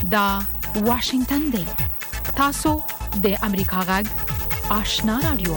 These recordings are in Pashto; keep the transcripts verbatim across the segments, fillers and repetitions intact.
دا واشنگتن دی تاسو د امریکا غږ آشنا رادیو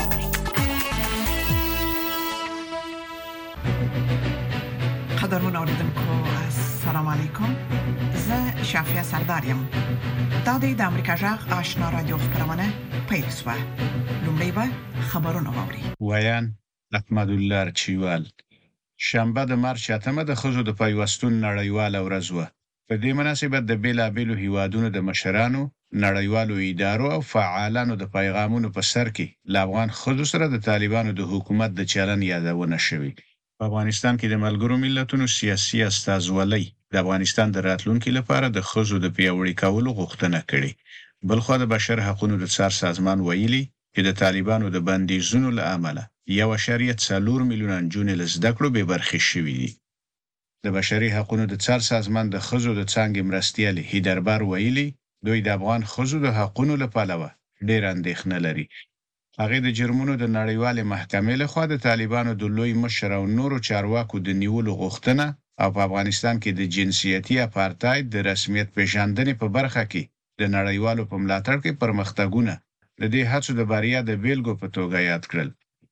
قدرمن اوریدونکو السلام علیکم زه شافیا سردارم دا د امریکا غږ آشنا رادیو خبرونه پیښه لومړی به خبرونه واوري ویان احمد الله چوال شنبه د مارچ اتمه د خزو د پیوستون نړیواله ورځ وه. په دې مناسبت د بیلابیلو هیوادونو د مشرانو، نړیوالو ادارو او فعالانو د پیغامونو په سر کې له افغان خزو سره د طالبانو د حکومت د چلن یادونه شوې. په افغانستان کې د ملګرو ملتونو سیاسي استازولۍ د افغانستان د راتلونکي لپاره د خزو د پیاوړي کولو غوښتنه کړې. بلخو د بشر حقوقو د څار سازمان ویلي چې د طالبانو د بندیزونو له امله یو شریعت څلور میلیونه نجونې له زده کړو بې برخې شوي دي. د بشري حقوقو د څار سازمان د خزو د څانګې مرستیال هیدربر ویلي دوی د افغان خزو د حقوقو له پلوه ډېر اندېښنه لري. هغه د جرمونو د نړیوالې محکمې لخوا د طالبانو د لوی مشر او نورو چارواکو د نیولو غوښتنه او په افغانستان کې د جنسیتي اپارتاید د رسمیت پیژندنې په برخه کې د نړیوالو په ملاتړ کې پرمختګونه د دې هڅو د بریا د بیلګو په توګه یاد کړل.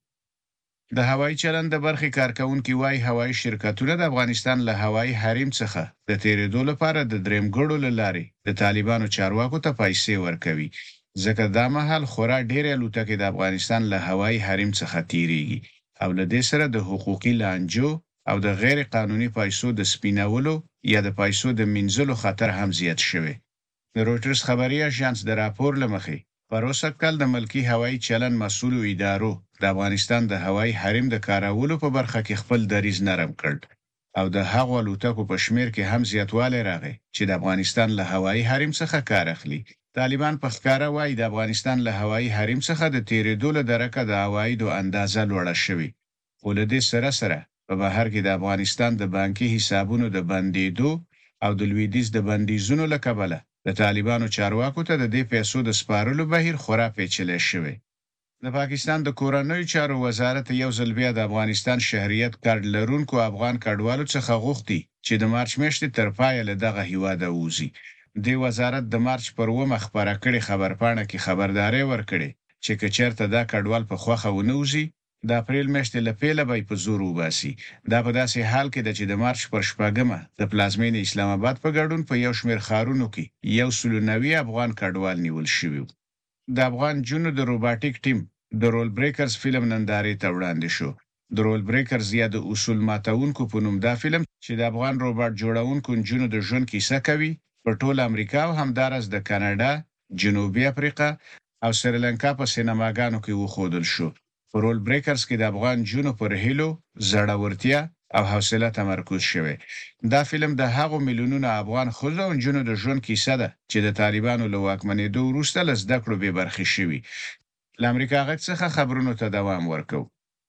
د هوایي چلند د برخې کارکونکي وايي هوایي شرکتونه د افغانستان له هوایي حریم څخه د تیرېدو لپاره د درېمګړو له لارې د طالبانو چارواکو ته پیسې ورکوي، ځکه دا مهال خورا ډېرې الوتکې د افغانستان له هوایي حریم څخه تیریږي او له دې سره د حقوقي لانجو او د غیر قانوني پیسو د سپینولو یا د پیسو د مینځلو خطر هم زیات شوی. د رویټرز خبري اژانس د راپور له مخې په اوسه کال د ملکی هوایي چلند مسؤلو ادارو د افغانستان د هوایي حریم د کارولو په برخه کې خپل دریځ نرم کړ او د هغو الوتکو په شمیر کې هم زیاتوالی راغی چې د افغانستان له هوایي حریم څخه کار اخلي. طالبان په ښکاره وایي د افغانستان له هوایي حریم څخه د تیرېدو له درکه د عوایدو اندازه لوړه شوې، خو له دې سره سره په بهر کې د افغانستان د بانکي حسابونو د بندېدو او د لویدیځ د بندیزونو له کبله د طالبانو چارواکو ته د دې پیسو د سپارلو بهیر خورا پیچلی شوی. د پاکستان د کورنیو چارو وزارت یو ځل بیا د افغانستان شهریت کارت لرونکو افغان کډوالو څخه غوښتي چې د مارچ میاشتې تر پایه له دغه هیواده ووځي. د وزارت د مارچ پر اوومه خپره کړې خبرپاڼه کې خبرداری ورکړې چې که چېرته دا کډوال په خوښه ونه وځي د اپریل میاشتې له پیله به یې په زور وباسي. دا په داسې حال کې ده چې د مارچ پر شپږمه د پلازمینې اسلام آباد په ګډون په یو شمېر ښارونو کې یو سل او نوي افغان کډوال نیول شوي. د افغان جنو د روباټیک ټیم د رول بریکرز فلم نندارې ته وړاندې شو. د رول بریکرز یا د اصول ماتونکو په نوم دا فلم چې د افغان روباټ جوړونکو نجونو د ژوند کیسه کوي په ټول امریکا او همدارس د کاناډا، جنوبي افریقا او سریلانکا په سینماګانو کې وښودل شو. په رول بریکرز کې د افغان جنو پر هیلو، زړورتیا او حوصله تمرکز شوی. دا فلم د هغو میلیونونو افغان ښځو او نجونو د ژوند کیسه ده چې د طالبانو له واکمنېدو وروسته له زده کړو بې برخې شوي. له امریکا غږ څخه خبرونو ته دوام ورکوو.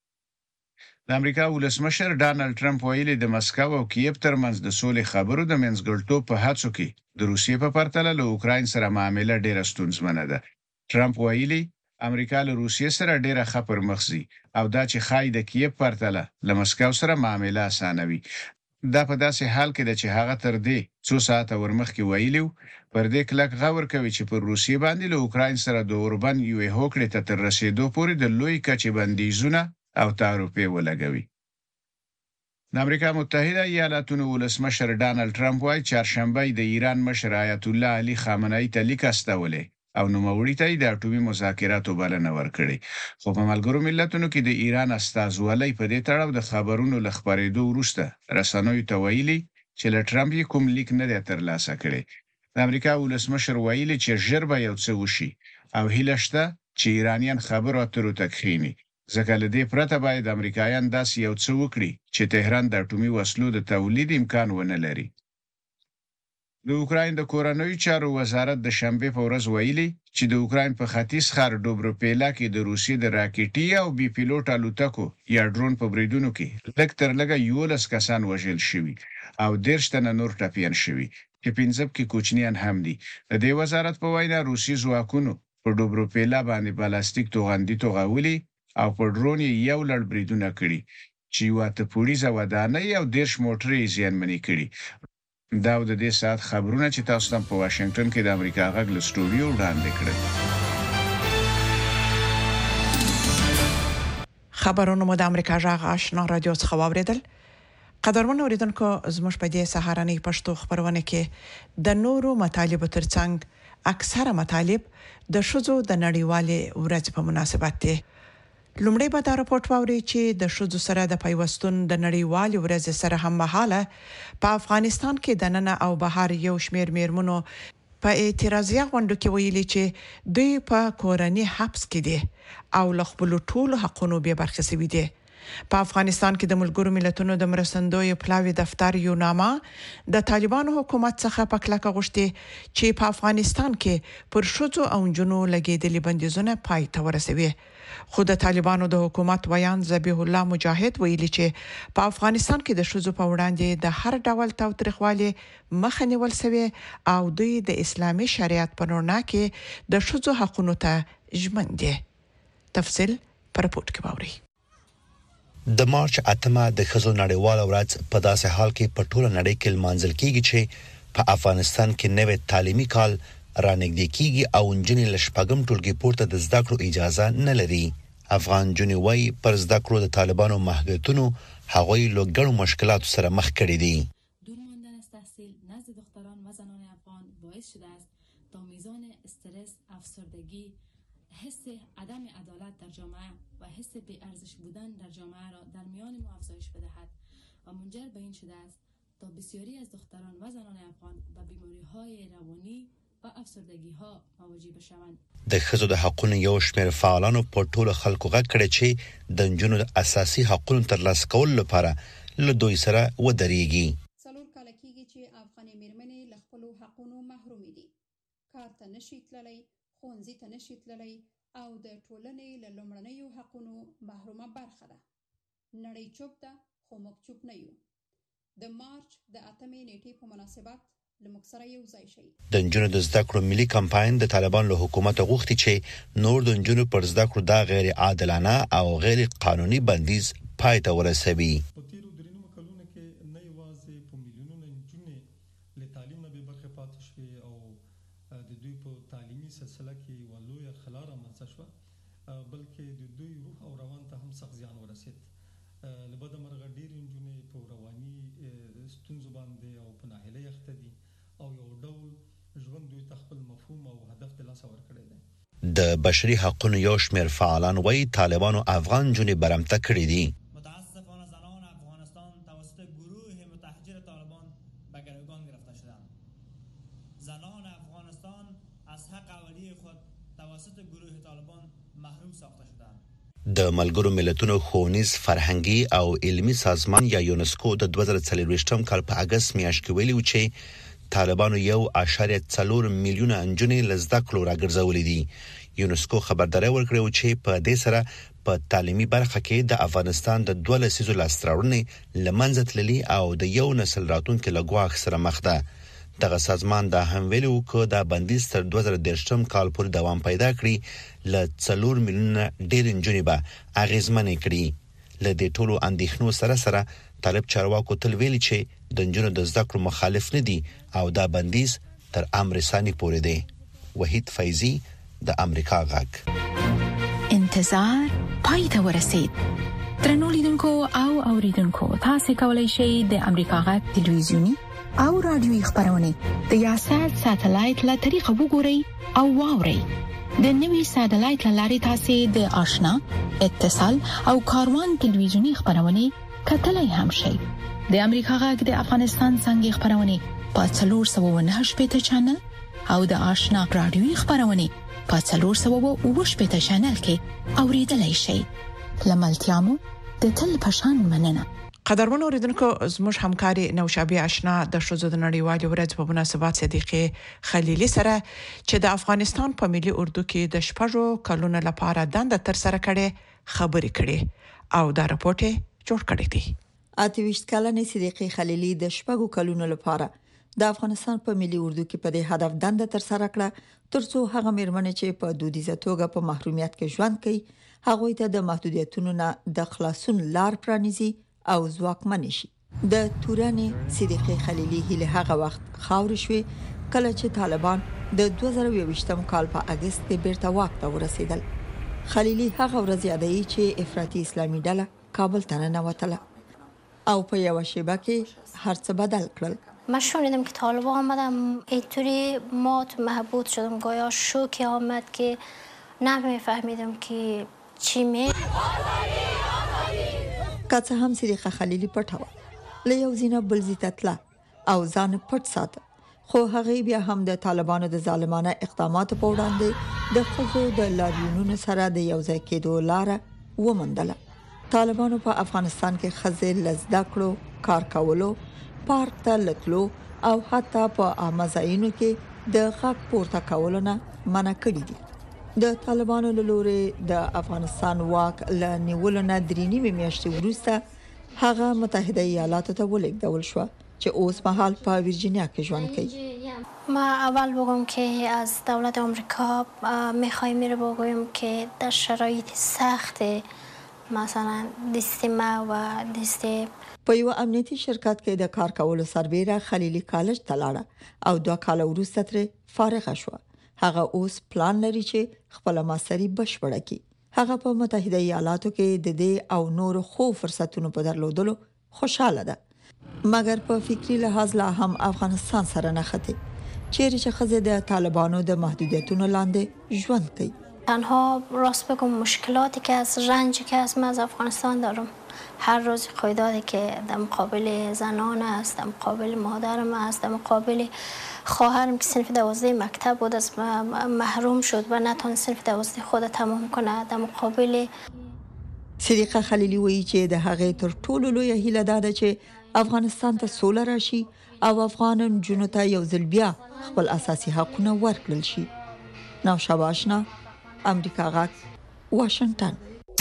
د امریکا ولسمشر ډانلډ ټرمپ ویلي د مسکو او کیف ترمنځ د سولې خبرو د منځګړیتوب په هڅو کې د روسیې په پرتله له اوکراین سره معامله ډېره ستونزمنه ده. ټرمپ ویلي امریکا له روسیې سره ډېره ښه پر مخ ځي او دا چې ښایي د کیف پرتله له مسکو سره معامله اسانوي. دا په داسې حال کې ده چې هغه تر دې څو ساعته ورمخکې ویلي و پر دې کلک غور کوي چې پر روسیې باندې له اوکراین سره د اوربند یوې هوکړې ته تر رسېدو پورې د لوی کچې بندیزونه او تعرفې ولګوي. د امریکا متحده ایالاتونو ولسمشر ډانلډ ټرمپ وایي چهارشنبه د ایران مشر آیت الله علي خامنه‌ای ته لیک استولی او نوموړي ته د اټومي مذاکراتو بلنه ورکړې، خو په ملګرو ملتونو کې د ایران استازولۍ په دې تړاو د خبرونو له خپرېدو وروسته رسنیو ته ویلي چې له ټرمپ یې کوم لیک نه دی ترلاسه کړی. د امریکا ولسمشر ویلي چې ژر به یو څه وشي او هیله شته چې ایرانیان خبرو اترو ته کښیني، ځکه له دې پرته باید امریکایان داسې یو څه وکړي چې تهران د اټومي وسلو د تولید امکان ونه لري. د اوکراین د کورنیو چارو وزارت د شنبه په ورځ ویلي چې د اوکراین په ختیځ ښار ډوبروپیلا کې د روسیې د راکټي او بي پیلوټ الوتکو یا ډرون په بریدونو کې لږ تر لږه یولس کسان وژل شوي او دېرش تنه نور ټپیان شوي چې پنځه کې کوچنیان هم دي. د دې وزارت په وینا روسي ځواکونو په ډوبروپیلا باندې بلاستیک توغندي توغولي او په ډرون یو لړ بریدونه کړي چې یو اته پوړیزه ودانۍ او دېرش موټرې زیانمنې کړي. دا د دې ساعت خبرونه چې تاسو ته په واشنگټن کې د امریکا غږ له سټوډیو وړاندې کړل. خبرونه مو د امریکا غږ آشنا رادیو څخه واوریدل. قدرمن اوریدونکو، زموږ په دې سهارنۍ پښتو خبرونه کې د نورو مطالبو ترڅنګ اکثره مطالب د شذو د نړیوالې ورځ په مناسبت دي. لومړی به دا راپورټ واوري چې د شذو سره د پیوستون د نړیوالې ورځ سره هم مهاله په افغانستان کې د نن او بهار یو شمېر میرمنو په اعتراضیه غونډو کې ویلي چې دوی په کورنۍ حبس کې دي او له خپل ټولو حقونو به برخه سوي دي. په افغانستان کې د ملګرو ملتونو د مرستندوی پلاوی دفتر یو نامه د طالبانو حکومت څخه په کلکه غوښتي چې په افغانستان کې پر شذو او جنو لګیدلي بندیزونه پای ته ورسوي. خو د طالبانو د حکومت ویان ذبیح الله مجاهد ویلي چې په افغانستان کې د شذو په وړاندې د هر ډول تاوتریخوالي مخه نیول شوی او دوی د اسلامي شریعت په رڼا کې د شذو حقوقو ته ژمن دي. تفصیل پر رپورټ کې باوري. د مارچ اتمه د ښځو نړیواله ورځ په داسې حال کې په ټوله نړۍ کې لمانځل کیږي چې په افغانستان کې نوې تعلیمي کال رانږدې کیږي او نجونې له شپږم ټولګي پورته د زده کړو اجازه نه لري. افغان نجونې وايي پر زده کړو د طالبانو محدودیتونو هغوی له ګڼو مشکلاتو سره مخ کړي دي. دور ماندن از تحصیل نزد دختران و زنان افغان باعث شده است تا میزان استرس، افسردگی، حس عدم عدالت در جامعه و حس بی‌ارزش بودن در جامعه را در میان ما افزایش بدهد و منجر به این شده است تا بسیاری از دختران و زنان افغان به بیماری‌های روانی و افسردگی‌ها مواجه بشوند. د ښځو د حقوقو یو شمېر فعالانو په ټولو خلکو غږ کړی چې د نجونو د اساسي حقوقو ترلاسه کولو لپاره له دوی سره ودرېږي. څلور کاله کېږي چې افغاني مېرمنې له خپلو حقوقو محرومې دي. کار ته نشي تللی، ښوونځي ته نشي تللی او د ټولنې له لومړنیو حقوقو محرومه برخه ده. نړۍ چوپ ده خو موږ چوپ نه یو. د مارچ د اتمې نیټې په مناسبت لموږ سره یو ځای شي. د نجونو د زده کړو ملي کمپاین د طالبان له حکومت غوښتي چې نور د نجونو پر زده کړو دا غیر عادلانه او غیر قانوني بندیز پای ته ورسوي. په تیرو درېنیمو کلونو کې نه یوازې په میلیونونو نجونې له تعلیم نه بې برخې پاتې شوې او د دوی په تعلیمي سلسله کې یوه لویه خلا رامنځته شوه، بلکې د دوی روح او روان ته هم سخت زیان ورسېد. له بده مرغه ډېرې نجونې په رواني ستونزو باندې او په ناهیلۍ اخته دي او یو ډول ژوند دوی ته خپل مفهوم او هدف د لاسه ورکړی دی. د بشري حقوقو یو شمېر فعالان وایي طالبانو افغان نجونې برمته کړي دي. متاسفانه زنان افغانستان توسط گروه متحجر طالبان به گروگان گرفته شدند. زنان افغانستان از حق اولیه خود توسط گروه طالبان محروم ساخته شدند. د ملګرو ملتونو ښوونیز فرهنګي او علمي سازمان یا یونسکو د دوه زره څلوېښتم کال په اګست میاشت کې ویلي و چې طالبانو یو اعشاریه څلور میلیونه نجونې له زده کړو راګرځولې دي. یونسکو خبرداری ورکړی و چې په دې سره په تعلیمي برخه کې د افغانستان د دوه لسیزو لاسته راوړنې له منځه تللي او د یو نسل راتلونکي له ګواښ سره مخ ده. دغه سازمان دا هم ویلي و چې دا بندیز تر دوه زره دېرشم کال پورې دوام پیدا کړي له څلور میلیونه ډېرې نجونې به اغېزمنې کړي. له دې ټولو اندېښنو سره سره طالب چارواکو تل ویلي چې د نجونو د زده کړو مخالف نه دي او دا بندیز تر امر ثاني پورې دی. وحید فیضی د امریکا غږ. انتظار پای ته ورسید. درنو لیدونکو او اوریدونکو، تاسو کولی شئ د امریکا غږ ټلویزیونی او رادیوي خبرونه د یاشر ساتلایت له طریقه وګورئ او واورئ. د نوي ساتلایت لارې تاسو د آشنا، اتصال او کاروان ټلویزیونی خبرونه کتلای هم شئ. د امریکا غږ د افغانستان څنګه خبرونه په څلور سوه و نهه شپږ چینل او د آشنا رادیوي خبرونه په څلور سوه و اووه شپږ چینل کې اوریدلای شئ. لملتيامو د تل پشان مننه. قدرمن اوریدونکو، زموږ همکاري نوشابه آشنا د شذو د نړیوالې ورځ په مناسبت صدیقه خلیلی سره چې د افغانستان په ملي اردو کې د شپږو کلونو لپاره دنده تر سره کړي خبرې کړي او دا راپورټ جوړ کړی دی. اته ویشت کلنې صدیقه خلیلی د شپږو کلونو لپاره د افغانستان په ملي اردو کې په دې هدف دنده تر سره کړه ترڅو هغه مېرمنې چې په دودیزه توګه په محرومیت کې ژوند کوي هغه ته د محدودیتونو نه د خلاصون لار پرانیزي او ځواکمن شي. د تورانې صدیقې خلیلی هله هغه وخت خاور شوې کله چې طالبان د دوه زره یوویشتم کال په اگست کې بیرته واک ته ورسېدل. خلیلی هغه ورځ یادوي چې افراطي اسلامي ډله کابل ته ننوتله او په یو شیبه کې هر څه بدل کړل. من شنیدم که طالبان آمدم اینطوری مات محبوط شدم گویا شوکی آمد که نمیفهمیدم که چی می که څه هم صدیقه خلیلی پټه وه له یو ځینه بل ځای ته تله او ځان پټ ساته خو هغې بیا هم د طالبانو د ظالمانه اقداماتو په وړاندې د ښځو د لاریونونو سره د یو ځای کېدو لاره وموندله. طالبانو په افغانستان کې ښځې له زده کړو کار کولو پارک ته لتلو او حتی په عامه ځایونو کې د غږ پورته کولو نه منع کړي دي. د طالبانو له لوري د افغانستان واک له نیولو نه درې نیمې میاشتې وروسته هغه متحده ایالاتو ته ولېږدول شو چې اوس مهال په ویرجینیا کې ژوند کوي. ما اول بگم که از دولت آمریکا میخوایم رو بگویم که در شرایط سخت مثلا دست ما و دست په یو امنیتي شرکت کې د کار کولو سربیره خلیلی کالج ته لاړه او دوه کال وروسته ترې فارغه شو. هغه اوس پلان لري چې خپل ماستري بشپړه کړي. هغه په متحده ایالاتو کې د دې او نور خو فرصتونو په درلودلو خوشاله ده. مګر په فکری لحاظ لا هم افغانستان سره نه خته چیرې چې ښځې د طالبانو د محدودیتونو لاندې ژوند کوي. تنها راست بگم مشکلاتی که از رنجی که از من از افغانستان دارم هر روز قیدادی که در مقابل زنان است، در مقابل مادرم است، در مقابل خواهرم که صنف دوازده مکتب بود از محروم شد و نتونست صنف دوازده خود تمام کنه. در مقابل صدیقه خلیلی وایي چې د هغې تر ټولو لویه هیله دا ده چې افغانستان ته سوله راشي او افغان نجونو ته یو ځل بیا خپل اساسي حقونه ورکړل شي. نوشابه آشنا، امریکا غږ، واشنگټن.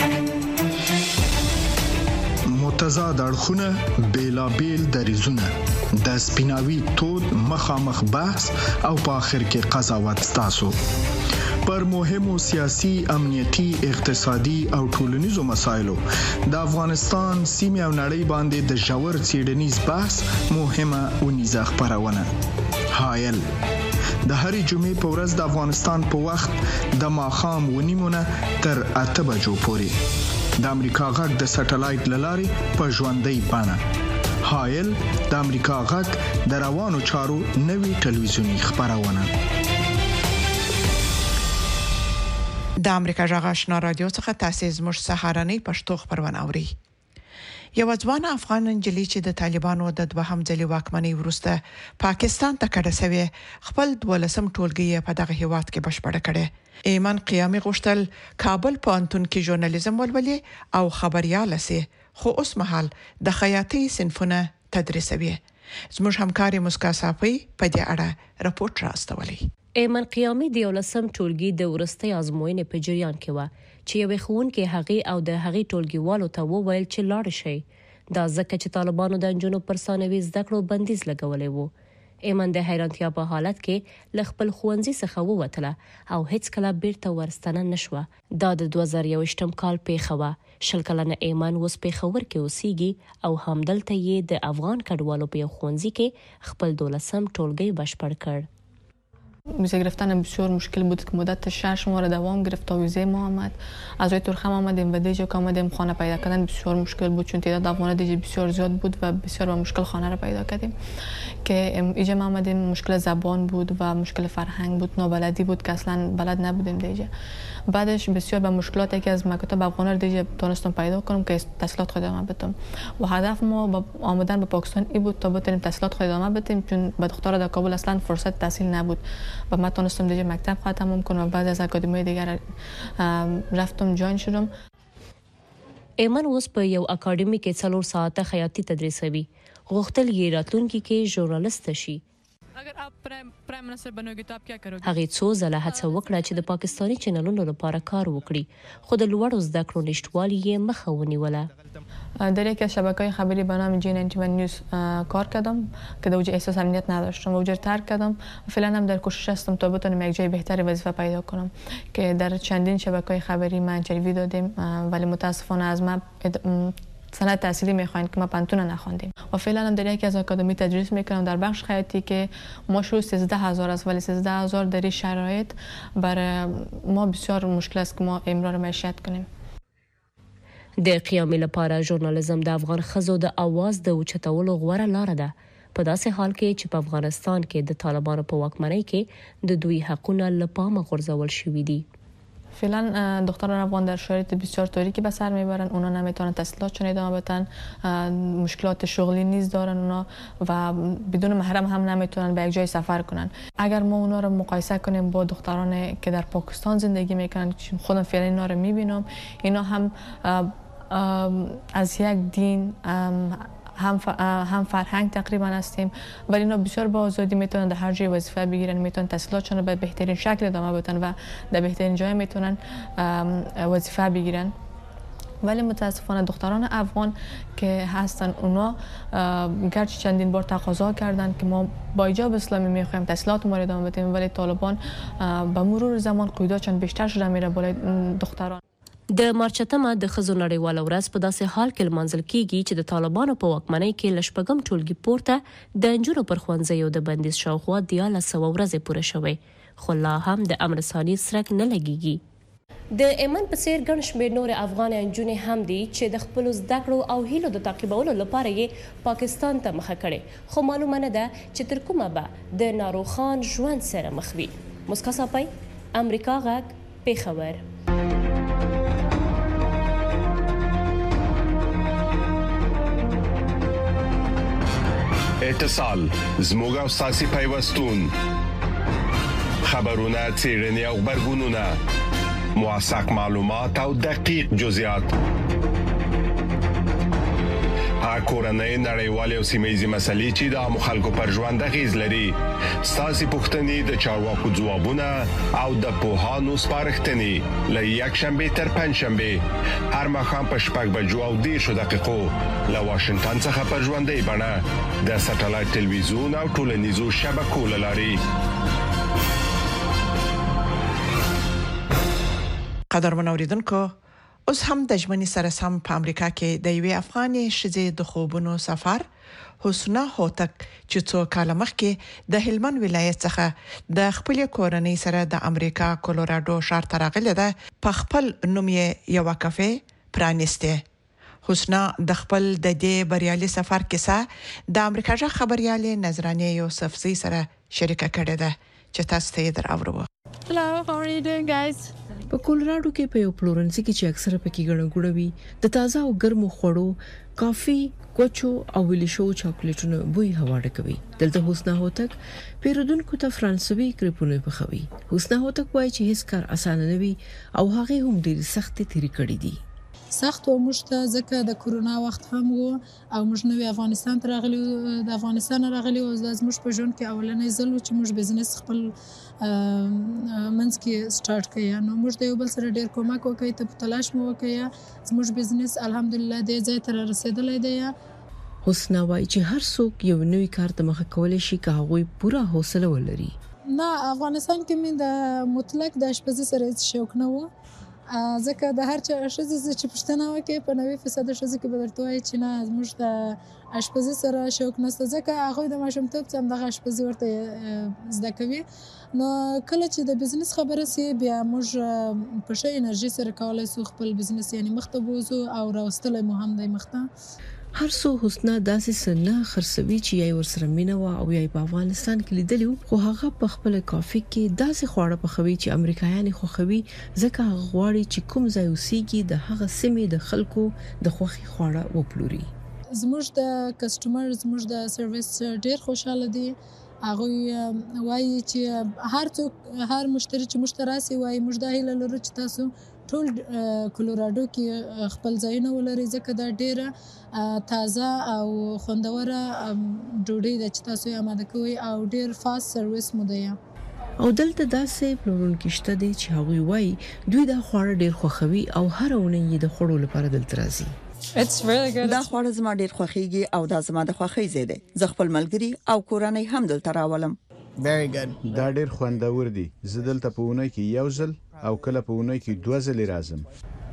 متضاد اړخونه بیلابیل دریزونه د سپیناوي تود مخامخ بحث او په آخر کې قضاوت ستاسو پر مهمو سیاسي، امنیتي، اقتصادي او ټولنیزو مسایلو د افغانستان سیمه او نړۍ باندې د ژور څېړنیز بحث مهمه ونیزه خپرونه. حایل د هرې جمعې په ورځ د افغانستان په وخت د ماښام ونیمونه تر اته بجو پورې د امریکا غږ د سټلایټ لارې په ژوندۍ بڼه. حایل د امریکا غږ د روانو چارو نوي ټلویزیونی خپرونه. د امریکا غږ آشنا رادیو څخه تاسو زموږ سهارنۍ پښتو خبرونه اورئ. یو ځوان افغان انجلۍ چې د طالبانو د دوهم ځلې واکمنۍ وروسته پاکستان ته کډه شوې خپل دولسم ټولګي په دغه هیواد کې بشپړه کړې. ایمان قیامي غوښتل کابل پوهنتون کې ژورنالیزم ولولي او خبرياله سي خو اوس مهال د خیاطۍ صنفونه تدریسوي. زموږ همکاري مسکا صافي په دې اړه راپورټ راستولی. ایمان قیامي د یولسم ټولګي د ورستۍ ازموینې په جریان کې و چې یو ښوونکی هغه او د هغه ټولګیوالو ته وویل چې لاړ شي. دا ځکه چې طالبانو د انجونو پر ثانوي زده کړو بندیز لګولې وو. ایمان د حیرانتیا په حالت کې ل خپل ښوونځي څخه ووتله او هیڅ کله بیرته ورستنه نشوه. دا د دوه زره یوویشتم کال پیښه وه. شل کلنه ایمان اوس پېښور کې اوسېږي او همدلته یې د افغان کډوالو په ښوونځي کې خپل دولسم ټولګی بشپړ کړ. ویزه گرفتن بسیار مشکل بود که مدت شش ماه دوام گرفت تا ویزه ما آمد. از روی ترخم آمدیم و دیجا که آمدیم خانه پیدا کردن بسیار مشکل بود چون تعداد افغان دیجا بسیار زیاد بود و بسیار با مشکل خانه را پیدا کردیم که ایجا ما آمدیم مشکل زبان بود و مشکل فرهنگ بود، نابلدی بود که اصلا بلد نبودیم دیجا. بعدش بسیار با مشکلاتی که از مکاتب افغان را دیجا تونستم پیدا کنم که تحصیلات خود ادامه بدم و هدف ما با آمدن به پاکستان ای بود تا بتونیم تحصیلات خود ادامه بدیم چون به دخترها در کابل اصلا فرصت تحصیل نبود و من تونستم دیگه مکتب خود تمام کنم و بعد از اکادمی دیگر رفتم جوین شدم. ایمان اوس په یو اکاډمي کې څلور ساعته خیاطي تدریسوي. غوښتل یې راتلونکي کې ژورنالیست شي. اگر آپ پرائم منسٹر بنوگی تو آپ کیا کروگی؟ هغه څو ځله هڅه وکړه چې د پاکستاني چینلونو لپاره کار وکړي خو د لوړو زده کړو نشټوالي یې مخه ونیوله. در یکی از شبکه‌های خبری به نام جی نود و یک نیوز کار کردم که در اونجا احساس امنیت نداشتم و اونجا ترک کردم. فعلا هم در کوشش هستم تا بتونم یک جای بهتری وظیفه پیدا کنم که در چندین شبکه‌های خبری من انترویو دادیم ولی متاسفانه از من سند تحصیلی میخواین که ما پانتون نخوندیم و فعلا هم در یکی از آکادمی تدریس میکنم در بخش خیاطی که ما شروع سیزده هزار است ولی سیزده هزار در این شرایط برای ما بسیار مشکل است که ما امرار معیشت کنیم. د قیام لپاره ژورنالیزم د افغان ښځو د اواز د اوچتولو غوره لاره ده په داسې حال کې چې په افغانستان کې د طالبانو په واکمنۍ کې د دوی حقونه له پامه غورځول شوي دي. فعلا دختران افغان در شرایط بسیار تاریکی به سر میبرن. اونا نمیتونن تحصیلاتشون ادامه بدن، مشکلات شغلی نیز دارن اونا و بدون محرم هم نمیتونن به یک جای سفر کنن. اگر ما اونا رو مقایسه کنیم با دختران که در پاکستان زندگی میکنن، خودم فعلا اینا رو میبینم، اینا هم از یک دین هم هم فرهنگ تقریبا هستیم ولی اینا بسیار با آزادی میتونن در هر جای وظیفه بگیرن، میتونن تحصیلاتشون رو به بهترین شکل ادامه بدن و در بهترین جای میتونن وظیفه بگیرن. ولی متاسفانه دختران افغان که هستن اونا گرچه چندین بار تقاضا کردن که ما با ایجاب اسلامی میخوایم تحصیلات ما رو ادامه بدیم ولی طالبان به مرور زمان قیوداتشون بیشتر شده میره بالای دختران. د مارچتمه د ښځو نړیواله ورځ په داسې حال کې لمانځل کیږي چې د طالبانو په واکمنۍ کې له شپږم ټولګي پورته د نجونو پر ښوونځیو د بندیز شاوخوا دیارلس سوه ورځې پوره شوی خو لا هم د امر ثاني څرک نه لګیږي. د ایمن په څیر ګڼ شمېر نور افغان نجونې هم دي چې د خپلو زده کړو او هیلو د تعقیبولو لپاره یې پاکستان ته مخه کړې خو معلومه نه ده چې تر کومه به د ناروخان ژوند سره مخ وي. مسکا ساپی، امریکا غږ، پېښور. اتصال زموږ او ساسي پیوستون، خبرونه، څېړنې او غبرګونونه، موثق معلومات او دقیق جزئیات، هغه کورنۍ نړیوالې او سیمه‌ییزې مسلې چې د عامو خلکو پر ژوند اغېز لري، ستاسې پوښتنې د چارواکو ځوابونه او د پوهانو سپارښتنې له یکشنبې تر پنجشنبې هر ماښام په شپږ بجو او دېرشو دقیقو له واشنگټن څخه په ژوندۍ بڼه د سټلایټ تلویزیون او ټولنیزو شبکو له لارې. قدرمن اوریدونکو، اوس هم د ژمنې سره سم په امریکا کې د یوې افغانې ښځې د خوبونو سفر حسنا هوتک چې څو کاله مخکې د هلمند ولایت څخه د خپل کورنۍ سره د امریکا کولوراډو ښار ته راغله ده، په خپل نوم یې یو کافه پرانیسته. حسنا د خپل د دې بریالي سفر کیسه د امریکا ژغ خبريالې نظرانه یوسفزۍ سره شریکه کړې ده چې تاسو ته یې دراوړو. Hello, how are you doing guys? په کولراډو کې په یو پلورنځي کې چې اکثره پکې ګڼه ګوڼه وي د تازه او ګرمو خوړو، کافي، کوچو او ویلي شو چاکلیټونو بوی هوا ډکوي. دلته حسنا هوتک پیرودونکو ته فرانسوي کریپونه پخوي. حسنا هوتک وایي چې هیڅ کار اسانه نه وي او هغه هم ډېر سخت تیری کړی دي. سخت و موږ ته ځکه د کورونا وخت هم وو او موږ نوې افغانستان ته راغلي د افغانستان راغلي او زموږ په ژوند کې اولنې ځل و چې موږ بزنس خپل منځ کې سٹارټ کړی. نو موږ د یو بل سره ډېر کومک وکړی، ته په تلاش مو وکړی، زموږ بزنس الحمدلله دې ځای ته رسیدلی دی. حسنا وایي چې هر څوک یو نوې کار ته مخه کولی شي که هغوی پوره حوصله ولري. نه، افغانستان کې مې د مطلق د اشپزي سره هیڅ شوق نه و، ځکه د هر چا ښځې چې پوښتنه وکړي په نوي فیصده ښځې کې به درته وایي چې نه زموږ د اشپزي سره شوق نشته، ځکه هغوی د ماشومتوب څخه همدغه اشپزي ورته زده کوي. نو کله چې د بزنس خبره سي بیا موږ په ښه انرژي سره کولی شو خپل بزنس یعنې مخته بوځو او راوستلی مو هم دی مخته. هر څو حسنا داسې سنه خرڅوي چې یې ورسره مینه و او یې په افغانستان کې لیدلی و، خو هغه په خپل کافي کې داسې خواړه پخوي چې امریکایان خوښوي، ځکه هغه غواړي چې کوم ځای اوسېږي د هغه سیمې د خلکو د خوښې خواړه وپلوري. زموږ د کسټمر زموږ د سرویس ډېر خوشاله دي. هغوی وایي چې هر څوک هر مشتری چې موږ ته راسي وایي موږ دا هیله لرو چې تاسو ټول کولوراډو کې خپل ځایونه ولري، ځکه دا ډېره تازه او خوندوره ډوډۍ ده چې تاسو یې آماده کوئ او ډېر فاست سرویس مو دی. او دلته داسې پلورونکي شته دي چې هغوی وایي دوی دا خواړه ډېر خوښوي او هر اونۍ یې د خوړو لپاره دلته راځي. It's really good. دا خواړه زما ډېر خوښیږي او دا زما د خوښۍ ځای دی. زه خپل ملګري او کورنۍ هم دلته راولم. Very good. دا ډېر خوندور دي. زه دلته په اونۍ کې یو ځل او کله په اونۍ کې دوه ځلې راځم.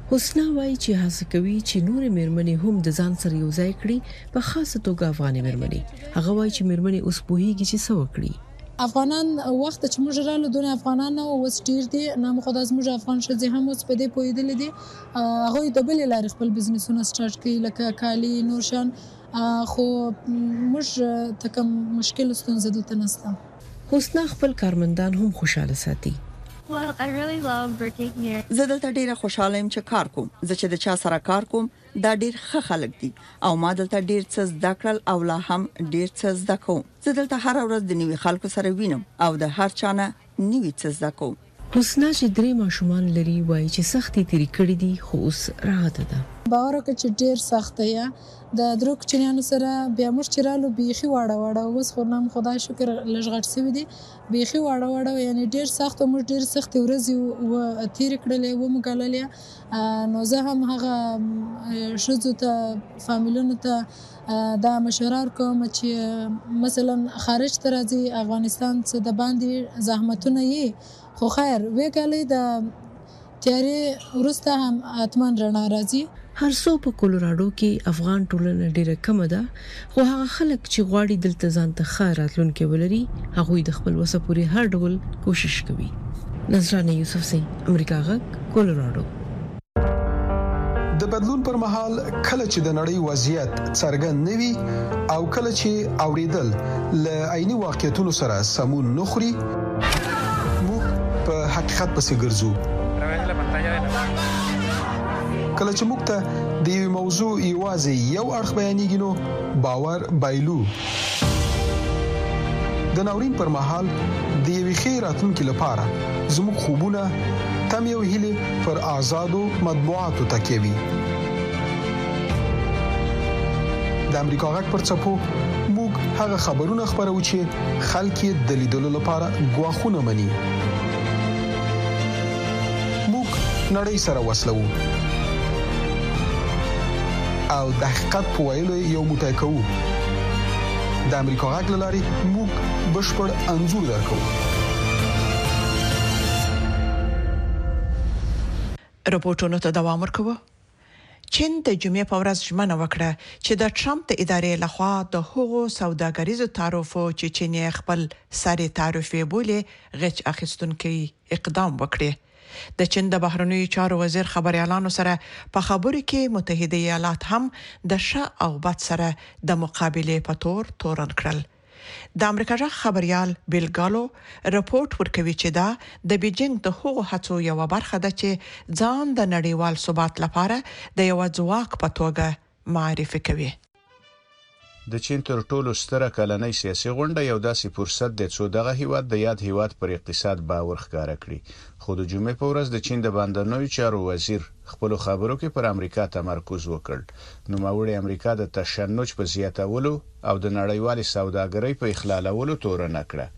حسنا وایي چې هڅه کوي چې نور میرمنې هم د ځان سره یو ځای کړي په خاصه توګه افغاني میرمنې. هغه وایي چې میرمنې اوس پوهیږي چې څه وکړي. افغانان وخت چې موږ رالو دونه افغانان او اوس ډیر دي نام خدای زموږ افغان شذې هم اوس په دې پوهیدل دي هغه د بل لارې خپل بزنسونه سٹارټ کړي لکه کالی نورشان خو موږ تکم مشکل ستونزه دلته نشته. حسنا خپل کارمندان هم خوشاله ساتي. Well, I really love working here. زه دلته ډیره خوشاله یم چې کار کوم. زه چې د چا سره کار کوم دا ډیر ښه خلک دي او ما دلته ډیر څه زده کړل او لا هم ډیر څه زده کوم. زه دلته هر ورځ د نوي خلکو سره وینم او د هر چا نه نوي څه زده کوم. حسنا چې درې ماشومان لري وایي چې سختي تیری کړې دي خو اوس راحت ده. باور وکړه چې ډیر سخت یا د دروک چنيانو سره بیا موږ چرالو بيخي واړه واړه اوس خو نام خدای شکر لږغټ سوي دي بيخي واړه واړه یعنی ډیر سخت او موږ ډیر سخت ورځي او تیر کړلې و مګاللې نو زه هم هغه شذو ته فامیلونو ته دا مشورار کوم چې مثلا خارج ته راځي افغانستان څخه د باندې زحمتونه یې خو خیر وګالې د تیاری ورسته هم اتمن رڼا راځي. هر څو په کولراډو کې افغان ټولنه ډیره کم ده خو هغه خلک چې غواړي دلته ځان ته ښه راتلونکي ولري هغه د خپل وسه پوري هر ډول کوشش کوي. نظرانه یوسف سي امریکا غک کولراډو. د بدلون پر مهال کله چې د نړۍ وضعیت څرګند نوي او کله چې اوریدل ل عیني واقعیتونو سره سمون نخري موږ په حقیقت پسې ګرځو. کله چې موږ ته د یو موضوع ایوازي یو اړخ بیانېږي نو باور بایلو. د ناورین پر مهال د یوې خیراتونکو لپاره زموږ خوبونه تم یو هیله پر آزادو مطبوعاتو تکوي. د امریکا غږ پر چپو موږ هغه خبرونه خبرو چې خلک د لیدلو لپاره غواخونه مني. موږ نړۍ سره وسلو او د حقیقت په ویلو یو موټی کوو. د امریکا غږ لاري موږ بشپړ انزور درکو. رپورټونو ته دوام ورکوه. چین د جمعې په ورځ ژمنه وکړه چې د ټرمپ د ادارې لخوا د هغو سوداګریزو تعرفو چې چین خپل ساري تعرفې بولې غچ اخیستونکي اقدام وکړي. د چین د بهرنیو چارو وزیر خبريالانو سره په خبرو کې متحده ایالات هم د ش او بد سره د مقابله په تور تورن کړل. د امریکا جغ خبريال بیل ګالو رپورت ورکوي چې دا د بیجینګ د هغو هڅو یو برخه ده چې ځان د نړیوال ثبات لپاره د یو ځواک په توګه معرفي کوي. د چین تر ټولو ستره کلنۍ سیاسي غونډه یو داسې فرصت دی چې دغه هیواد د یاد هیواد پر اقتصاد باور ښکاره کړي. خو د جمعې په ورځ د چین د بهرنیو چارو وزیر خپل خبرو کې پر امریکا تمرکز وکړ. نو ماوړي امریکا د تشنج په زیاتولو او د نړیوال سوداګرۍ په اخلالولو تورن کړه.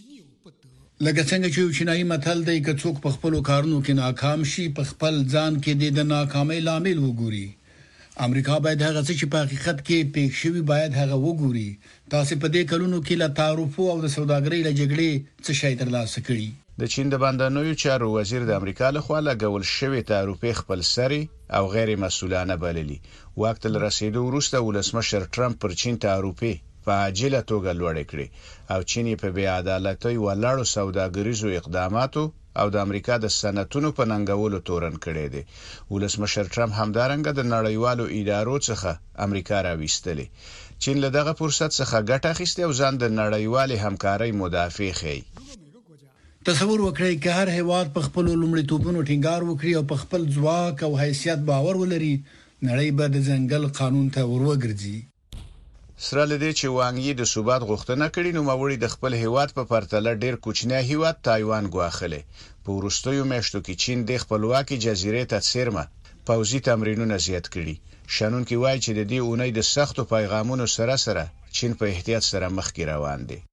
لکه څنګه چې چینایي متل دی چې څوک په خپل کارونو کې ناکام شي په خپل ځان کې د ناکامۍ لامل وګوري. امریکا باید هغه څه چې په حقیقت کې پېښ شوی باید هغه وګوري. تاسو په دې کلونو کې لا تعرفو او د سوداګرۍ له جګړې څه شي ترلاسه کړی. د چین د بهرنیو چارو وزیر د امریکا له خوا لګول شوی تعرفې خپل سری او غیر مسؤلانه بللي. وخت له رسیدو وروسته ولسمشر ټرمپ پر چین تعرفې په عاجله توګه لوړ کړی او چین په بې عدالتۍ ولاړو سوداګریزو اقداماتو او د امریکا د صنعتونو په ننګولو تورن کړی دی. ولسمشر ټرمپ همدارنګه د نړیوالو ادارو څخه امریکا راويستلی. چین له دغه فرصت څخه ګټه اخیسته او ځان د نړیوال همکارۍ مدافع خي. تصور وکړئ چې هر هیواد په خپل لومړیتوبونو ټینګار وکړي او په خپل ځواک او حیثیت باور ولري نړۍ به د ځنګل قانون ته وروګرځي. سره لدې چې وانګ یې د ثبات غوښتنه کړې نو ماوړي د خپل هیواد په پرتله ډیر کوچنی هیواد تایوان ګواخله. په وروستیو میاشتو کې چین د خپلواکي جزیرې ته څیرمه پوځي تمرینونه زیات کړي. شانون کې وایي چې د دې اونۍ د سختو پیغامونو سره سره چین په احتیاط سره مخکې روان دي.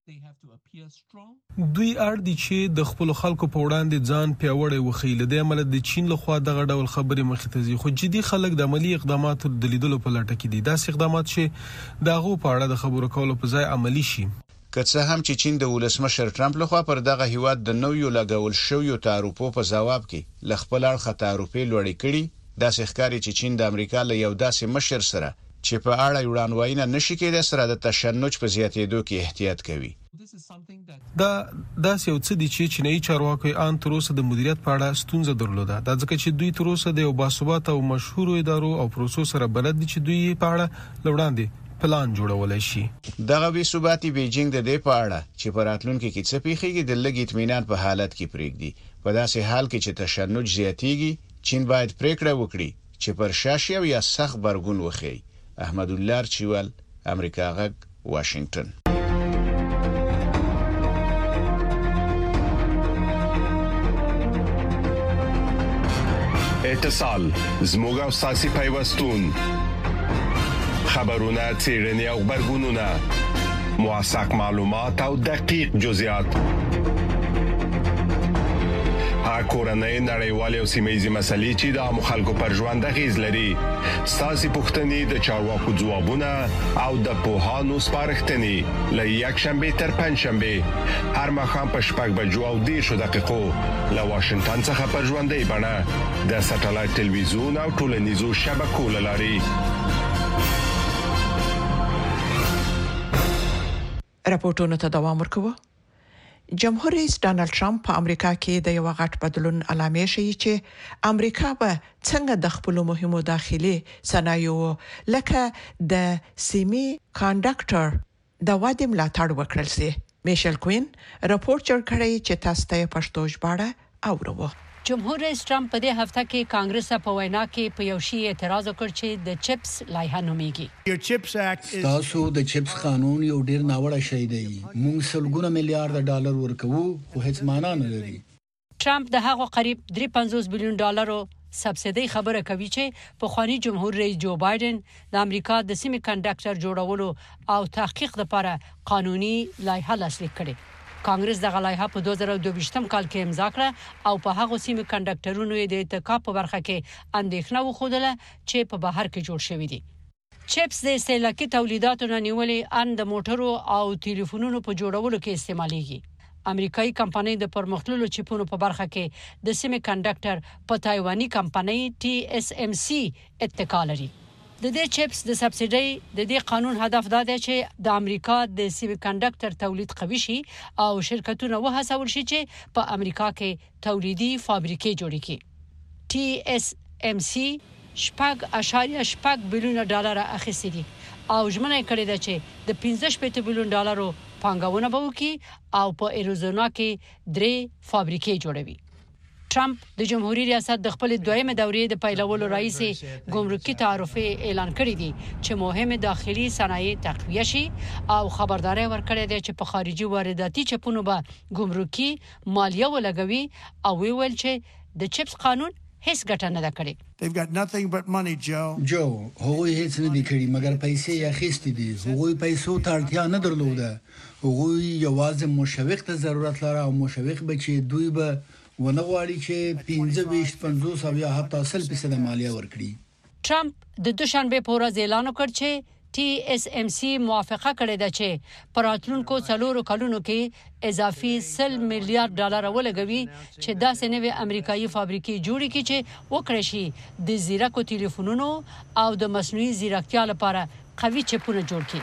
دوی اړ دي چې د خپل خلکو په وړاندې ځان پیاوړی وخیل. د عمل د چین له خوا دغه ډول خبرې مخې ته ځي خو جدي خلک د عملی اقداماتو د لیدلو په لټه کې دي. داسې اقدامات چې دغه په اړه د خبرو کولو په ځای عملی شي. که څه هم چې چین د ولسمشر ټرمپ له خوا پر دغه هیواد د نویو لګول شویو تعرفو په ځواب کې ل خپل اړخ تعرفې لوړې کړي داسې ښکاري چې چین د امریکا له یو داسې مشر سره چې په اړه وړاندوینه نشي کېدای سره د تشنج په زیاتېدو کې احتیاط کوي. دا داسې یو څه دي چې چینایي چارواکي ان تر اوسه د مدیریت په اړه ستونزه درلوده. دا ځکه چې دوی تر اوسه د یو باثبات او مشهور ادارو او پروسو سره بلد دي چې دوی په اړه لوړاندې پلان جوړولای شي. دغه بې ثباتي بیجینګ د دې په اړه چې په راتلونکي کې څه پیښیږي د لږ اطمینان په حالت کې پرېږدي. په داسې حال کې چې تشنج زیاتېږي چین باید پریکړه وکړي چې پر شاشه او یا سخت برګون وخی. احمد الله چوال امریکا غږ واشنگټن. اتصال زموږ او ساسي پیوستون خبرونه چیرنی او خبرګونونه موثق معلومات او دقیق جزئیات ها کورنۍ نړیوالې او سیمه‌یزې مسلې چې د عامو خلکو پر ژوند اغیز لري ساسي پوښتنې د چارواکو ځوابونه او د پوهانو سپارښتنې له یک شنبه تر پنځ شنبه هر مخام په شپږ بجو او دېرش دقیقو له واشنگټن څخه پر ژوندۍ بڼه د سټلایټ ټلویزیون او ټولنیزو شبکو لاري. راپورټونو ته دوام ورکوه. جمهور رئیس ډانلډ ټرمپ په امریکا کې د یو غټ بدلون علامه شي چې امریکا به څنګه د خپل مهمو داخلي صنایعو لکه د سیمي کانډکټر د وادي ملاتړ وکړل سي. میشل کوین راپور جوړ کړی چې تاسو ته پښتو ژباړه اورو. جمهور رئیس ټرمپ په دې هفته کې کانګرس په وینا کې په یو شی اعتراض وکړ چې د چپس لایحه نومیږي. تاسو د چپس قانون یو ډیر ناوړه شی دی. موږ سلګونه میلیارډ ډالر ورکوو خو هیڅ معنا نه لري. ټرمپ د هغو قریب درې سوه پنځوس بلیون ډالرو سبسیدي خبره کوي چې په خواني جمهور رئیس جو بایدن د امریکا د سیمي کانډکټر جوړولو او تحقیق لپاره قانوني لایحه لاسلیک کړي. کانګرس د غلایحه په دوه زره دوه ویشتم کال کې امضا کړه او په هغه سیمه کانډکټرونو د اتکا په برخه کې اندېښنه وښودله چې په بهر کې جوړ شوی دي. چپس د استهلاکي تولیداتو نه نیولې ان د موټرو او ټلیفونونو په جوړولو کې استعمالېږي. امریکایي کمپنۍ د پرمختللو چپونو په برخه کې د سیمه کانډکټر په تایواني کمپنۍ ټي اس ام سي اتکا لري. د دې چپس د سبسیډي د دې قانون هدف دا دی چې د امریکا د سیمي کانډکټر تولید قوي شي او شرکتونه وهڅول شي چې په امریکا کې تولیدي فابریکې جوړې کړي. ټي اس ام سي شپږ اعشاریه شپږ بلیون ډالر اخیستي دي او ژمنه کړې ده چې د پنځه شپږ بلیون ډالرو پانګونه به وکړي او په ایریزونا کې درې فابریکې جوړوي. ټرمپ د جمهوریت ریاست د خپل دویمه دورې د پیلولو رئیس ګمرکي تعرفه اعلان کړی دی چې مهمه داخلي صنایع تقویه شي او خبرداري ورکړې ده چې په خارجي وارداتي چپونو به ګمرکي مالیه ولګوي او ویل چې د چپس قانون هیڅ ګټه نه ده کړې. They've got nothing but money, Joe. Joe, هغوی هیڅ نه دي کړی مګر پیسې یې اخیستې دي. هغوی پیسو ته اړتیا نه درلوده. هغوی یوازې مشوق ته ضرورت لري او مشوق به چې دوی به ونه غواړي چې پنځه ویشت پنځوس او یا حتی سل فیصد مالیه ورکړي. ټرمپ د دوشنبه په ورځ اعلان وکړ چې ټي اس ام سي موافقه کړې ده چې پر راتلونکو څلورو کلونو کې اضافي سل میلیارډ ډالر ولګوي چې داسې نوې امریکایي فابریکې جوړې کړي چې وکړي شي د زیرکو ټلیفونونو او د مصنوعي ځیرکتیا لپاره قوي چپونه جوړ کړي.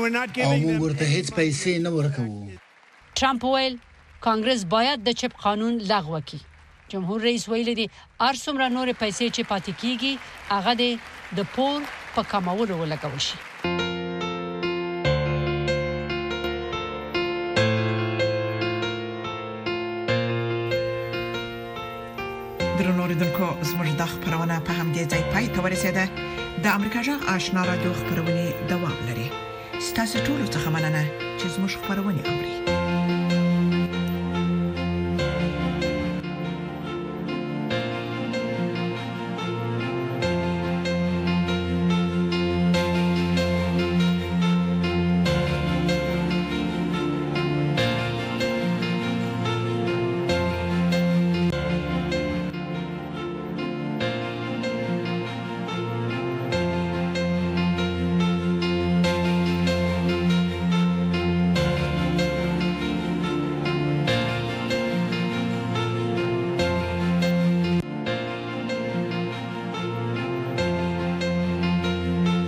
او موږ ورته هیڅ پیسې نه ورکوو. ټرمپ ویل کانګرس باید د چپ قانون لغوه کړي. جمهور رئیس ویلي دی ارڅومره نور پیسې چې پاتې کیږي هغه د پور په کمولو ولګول شي. درنو اوریدونکو زموږ د خبرونه په همدې ځای پای ته ورسېده. د امریکا جغ آشنا رادیو خبرونه دوام لري. ستاسو ټول څه مننه چې زموږ خبرونه اوري.